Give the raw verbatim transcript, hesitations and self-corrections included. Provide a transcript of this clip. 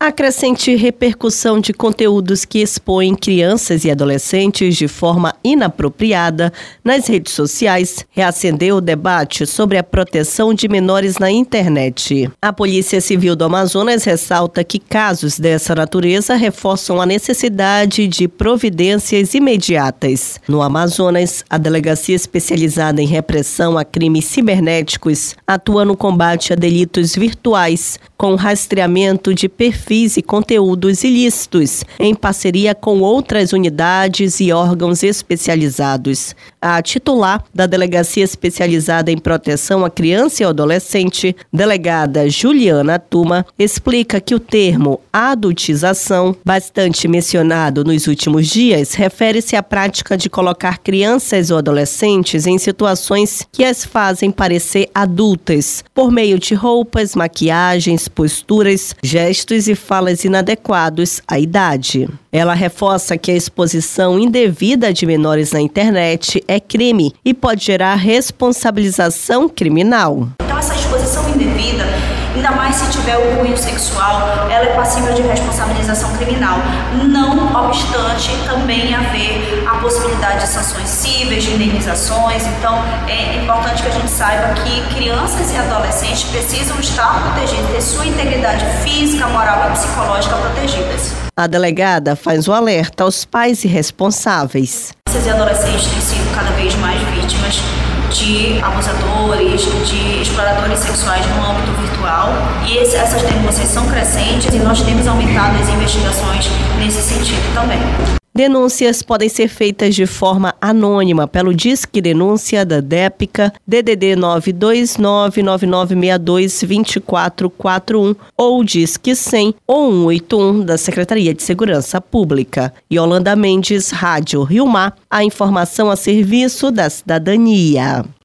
A crescente repercussão de conteúdos que expõem crianças e adolescentes de forma inapropriada nas redes sociais reacendeu o debate sobre a proteção de menores na internet. A Polícia Civil do Amazonas ressalta que casos dessa natureza reforçam a necessidade de providências imediatas. No Amazonas, a Delegacia Especializada em Repressão a Crimes Cibernéticos atua no combate a delitos virtuais, com rastreamento de perfis e conteúdos ilícitos, em parceria com outras unidades e órgãos especializados. A titular da Delegacia Especializada em Proteção à Criança e ao Adolescente, delegada Juliana Tuma, explica que o termo adultização, bastante mencionado nos últimos dias, refere-se à prática de colocar crianças ou adolescentes em situações que as fazem parecer adultas, por meio de roupas, maquiagens, posturas, gestos e falas inadequados à idade. Ela reforça que a exposição indevida de menores na internet é crime e pode gerar responsabilização criminal. Então essa exposição indevida, ainda mais se tiver o cunho sexual, ela é passível de responsabilização criminal. Não obstante também haver a possibilidade de sanções cíveis, de indenizações. Então é importante que a gente saiba que crianças e adolescentes precisam estar protegidos, ter sua integridade física, moral e psicológica protegidas. A delegada faz o alerta aos pais e responsáveis. Crianças e adolescentes têm sido cada vez mais vítimas de abusadores, de exploradores sexuais no âmbito virtual, e esse, essas denúncias são crescentes e nós temos aumentado as investigações nesse sentido também. Denúncias podem ser feitas de forma anônima pelo Disque Denúncia da DEPCA, D D D nove dois nove nove nove seis dois dois quatro quatro um ou Disque cem ou um oito um da Secretaria de Segurança Pública. Yolanda Mendes, Rádio Rio Mar, a informação a serviço da cidadania.